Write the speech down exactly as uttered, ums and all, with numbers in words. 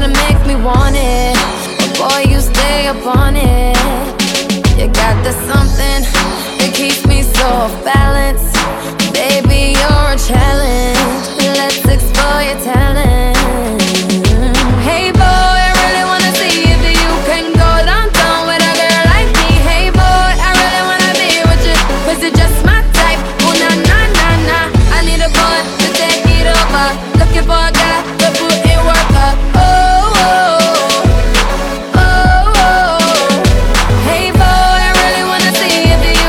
kinda makes me want it. But boy, you stay up on it. You got that something